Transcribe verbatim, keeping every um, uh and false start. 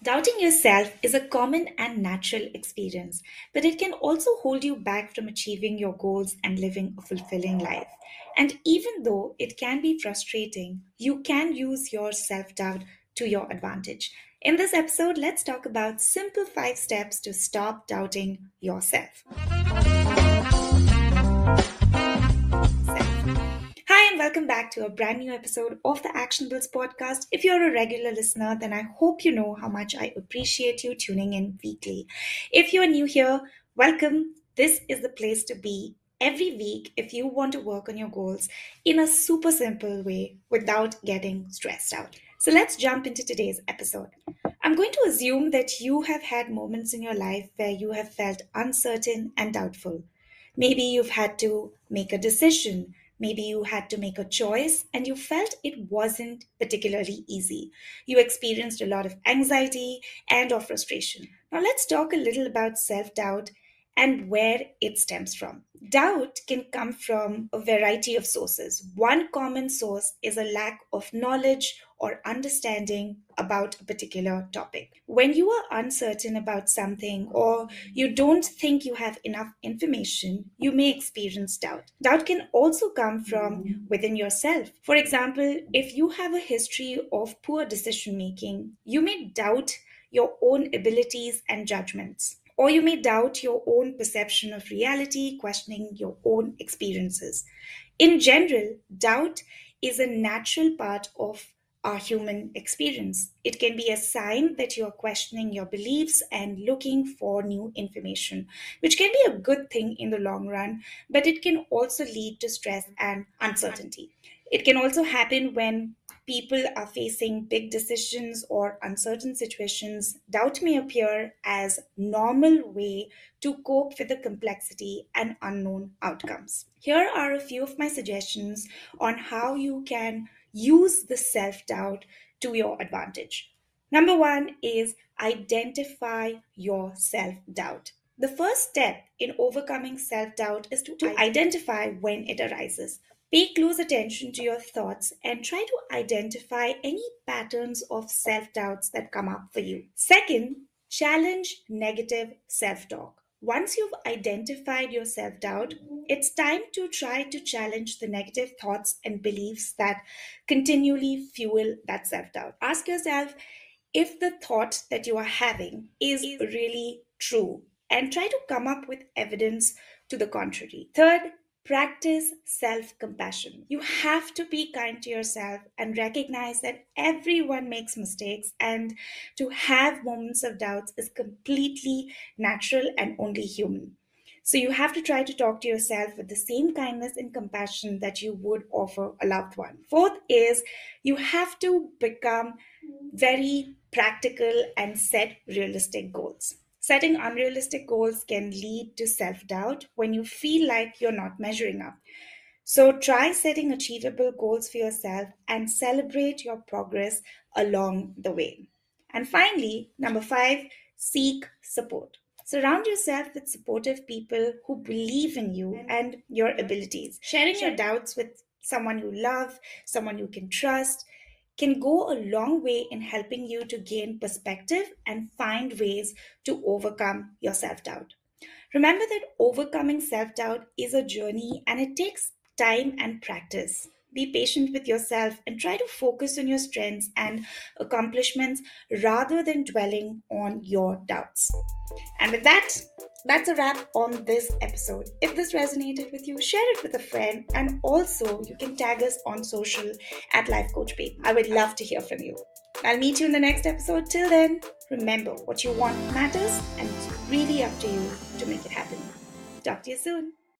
Doubting yourself is a common and natural experience, but it can also hold you back from achieving your goals and living a fulfilling life. And even though it can be frustrating, you can use your self doubt to your advantage. In this episode, let's talk about simple five steps to stop doubting yourself. Hi, and welcome back to a brand new episode of the Actionables podcast. If you're a regular listener, then I hope you know how much I appreciate you tuning in weekly. If you're new here, welcome. This is the place to be every week if you want to work on your goals in a super simple way without getting stressed out. So let's jump into today's episode. I'm going to assume that you have had moments in your life where you have felt uncertain and doubtful. Maybe you've had to make a decision. Maybe you had to make a choice and you felt it wasn't particularly easy. You experienced a lot of anxiety and or frustration. Now let's talk a little about self-doubt and where it stems from. Doubt can come from a variety of sources. One common source is a lack of knowledge or understanding about a particular topic. When you are uncertain about something or you don't think you have enough information, you may experience doubt. Doubt can also come from within yourself. For example, if you have a history of poor decision making, you may doubt your own abilities and judgments. Or you may doubt your own perception of reality, questioning your own experiences. In general, doubt is a natural part of our human experience. It can be a sign that you are questioning your beliefs and looking for new information, which can be a good thing in the long run, but it can also lead to stress and uncertainty. It can also happen when people are facing big decisions or uncertain situations. Doubt may appear as normal way to cope with the complexity and unknown outcomes. Here are a few of my suggestions on how you can use the self-doubt to your advantage. Number one is identify your self-doubt. The first step in overcoming self doubt is to, to identify when it arises. Pay close attention to your thoughts and try to identify any patterns of self doubts that come up for you. Second, challenge negative self talk. Once you've identified your self doubt, it's time to try to challenge the negative thoughts and beliefs that continually fuel that self doubt. Ask yourself if the thought that you are having is really true and try to come up with evidence to the contrary. Third, practice self compassion. You have to be kind to yourself and recognize that everyone makes mistakes, and to have moments of doubts is completely natural and only human. So you have to try to talk to yourself with the same kindness and compassion that you would offer a loved one. Fourth is you have to become very practical and set realistic goals. Setting unrealistic goals can lead to self doubt when you feel like you're not measuring up. So try setting achievable goals for yourself and celebrate your progress along the way. And finally, number five, seek support. Surround yourself with supportive people who believe in you and your abilities. Sharing your doubts with someone you love, someone you can trust, can go a long way in helping you to gain perspective and find ways to overcome your self doubt. Remember that overcoming self doubt is a journey and it takes time and practice. Be patient with yourself and try to focus on your strengths and accomplishments rather than dwelling on your doubts. And with that, that's a wrap on this episode. If this resonated with you, share it with a friend, and also you can tag us on social at Life Coach Babe. I would love to hear from you. I'll meet you in the next episode. Till then, remember what you want matters, and it's really up to you to make it happen. Talk to you soon.